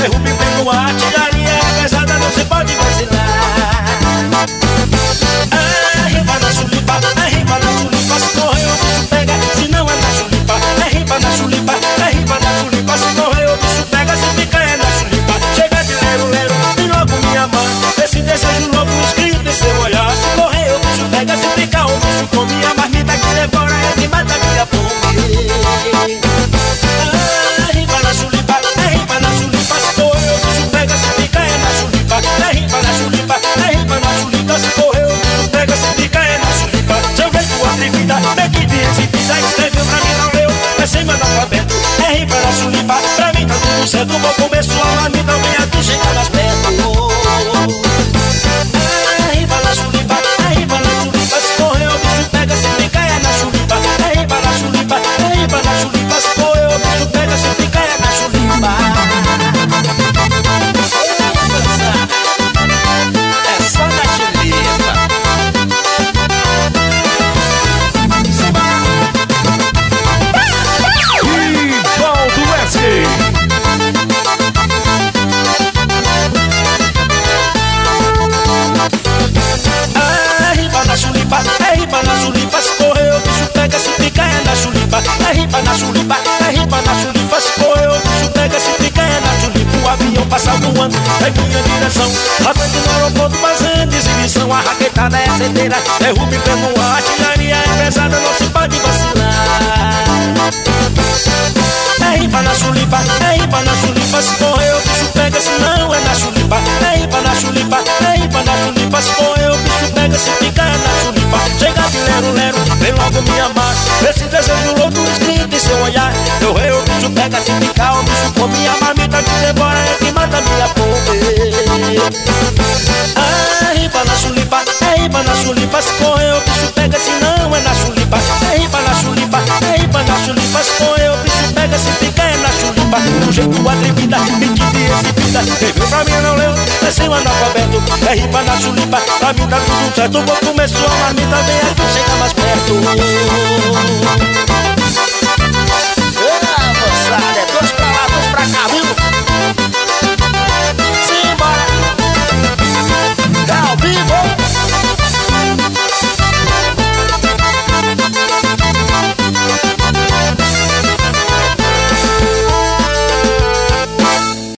derruba em pleno ar. Artilharia é pesada, não se pode vacilar. É riba na chulipa, é riba na chulipa. Se correr o bicho pega, se não é na chulipa. É riba na chulipa, é riba na chulipa. Se correr o bicho pega, se fica é na chulipa. Chega de lero, e logo me amar. Esse desejo louco escrito em seu olhar. Se correr o bicho pega, se fica o bicho come. A marmita que devora é que mata minha fome. É riba na chulipa, é riba na chulipa. Se correr o bicho pega, se fica é na chulipa. É riba na chulipa, é riba na chulipa. Se correr o bicho pega, se fica é na chulipa. Seu jeito atrevida, daqui de exibida. Escreveu pra mim, não leu, é sem analfabeto. É riba na chulipa, pra mim tá tudo certo. Vou comer sua marmita, vem aqui, chega mais perto. É riba na chulipa, é riba na chulipa. Se correr o bicho pega, se fica é na chulipa. É riba na chulipa, é riba na chulipa. Se correr o bicho pega, se fica é na chulipa. É só na chulipa. Rivaldo Wesley. É riba na chulipa, é riba na chulipa. Se correr o bicho pega, se fica é na chulipa. É riba na chulipa, é riba na chulipa. Se correr o bicho pega, se fica é na chulipa. O avião passa voando em minha direção. Atende no aeroporto fazendo exibição. A raquetada é certeira, derruba em pleno ar. Artilharia é pesada, não se pode vacilar. É riba na chulipa, é riba na chulipa. Se correr o bicho pega, se não é na chulipa. É riba na chulipa, é riba na chulipa. Se correr o bicho pega, se fica é na chulipa. Chega de lero, vem logo me amar. Esse desejo louco escrito em seu olhar. Eu rei, o bicho pega, se fica o bicho come. A marmita que devora é que mata minha fome. É riba na chulipa, é riba na chulipa. Se correr o bicho pega, se não é na chulipa. É riba na chulipa, é riba na chulipa. Se correr o bicho pega, se fica é na chulipa. Do jeito atrevida, mentira e exibida. Escreveu pra mim, não leu, é sem analfabeto. É riba na chulipa, pra mim tá tudo certo. Vou comer sua marmita, vem aqui, chega mais